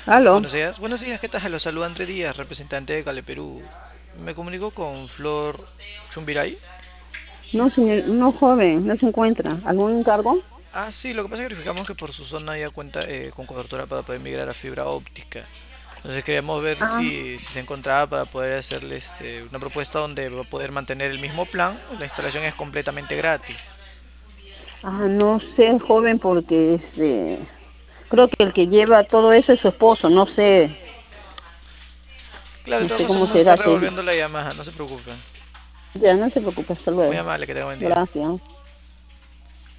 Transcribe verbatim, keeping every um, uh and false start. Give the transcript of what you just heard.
Aló. Buenos días. Buenos días, ¿qué tal? Los saluda André Díaz, representante de Cale Perú. Me comunico con Flor Chumbiray. No, señor, no joven, no se encuentra. ¿Algún encargo? Ah, sí, lo que pasa es que verificamos que por su zona ya cuenta eh, con cobertura para poder migrar a fibra óptica. Entonces queríamos ver Ah, si, si se encontraba para poder hacerle este, una propuesta donde va a poder mantener el mismo plan. La instalación es completamente gratis. ah, no sé, joven, porque este, creo que el que lleva todo eso es su esposo. No sé, Claro, de no todo sé caso cómo vamos a estar será que revolviendo la llamada, no se preocupe. ya no se preocupe. Hasta Muy luego. amable, que tenga buen día. Gracias.